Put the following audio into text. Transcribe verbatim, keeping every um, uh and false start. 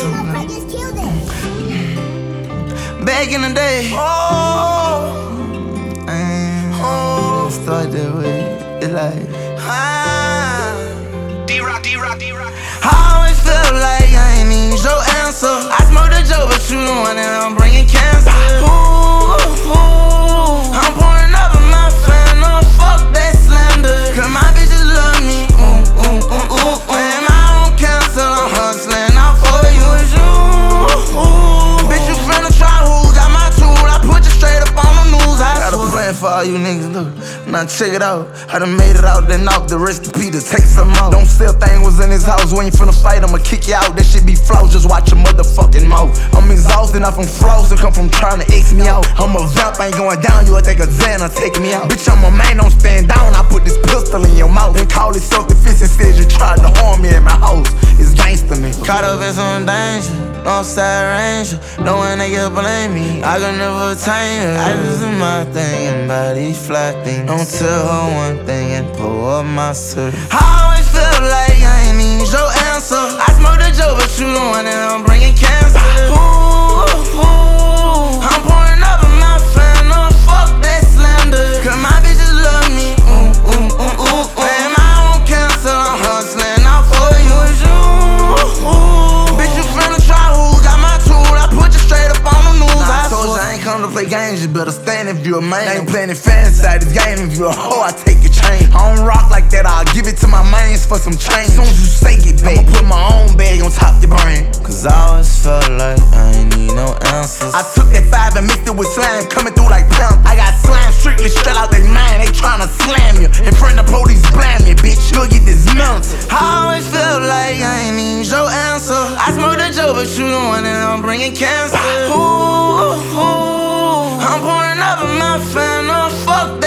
something. Back in the day, oh, and oh, start that way. It's like, ah, D-Rock, D-Rock, D-Rock. I always felt like I ain't need your answer. I smoked a joke, but you the one that I'm bringing cancer. Ooh, ooh, I'm pouring up in my fan, oh fuck that slander. Cause my bitches love me, ooh, ooh, ooh, ooh. And my own cancer, I'm hustling out for you, it's you. Ooh, bitch, you finna try who got my tool, I put you straight up on the news. I got a plan for all you niggas, look. Now check it out, I done made it out, then off the rest of Peter, take some out. Don't sell thing was in his house, when you finna fight, I'ma kick you out. That shit be flow, just watch your motherfucking mouth. I'm exhausted, not from floss, and come from trying to X me out. I'm a vamp, ain't going down, you'll take a Xana, take me out. Bitch, I'm a man, don't stand down, I put this pistol in your mouth. Then call it self-defense and said you tried to harm me at my house. It's gangsta me. Caught up in some danger, Northside Ranger, knowing they can blame me, I can never tame her. I just do my thing and body flat thing. Don't tell her one thing and pull up my shirt. I always feel like I ain't need your answer. I smoked a joke, but you the one that I'm bringing cancer. Ooh, ooh, I'm pouring up in my fan, oh fuck that slander. Cause my bitches love me, ooh, ooh, ooh, ooh. And my own cancer, I'm hustling out for you, it's you. Ooh, bitch, you finna try who got my tool, I put you straight up on the news. Nah, I told you I ain't come to play games, you better stand if you a man. I ain't playing fan inside this game, if you a hoe, I take your chain. I don't rock like that, I'll give it to my mains for some change. Soon as you say get back, I'ma put my own bag on top your brain. Cause I always felt like I ain't need no answers. I took that five and mixed it with slime, coming through like pimp. I got slime strictly straight out they mind, they tryna slam you. In front of the police, blam you, bitch, you'll get this mountain. I always felt like I ain't need your answer. I smoked a joke, but you the one that I'm bringing cancer. Ooh, ooh, I'm pouring up in my fan, oh fuck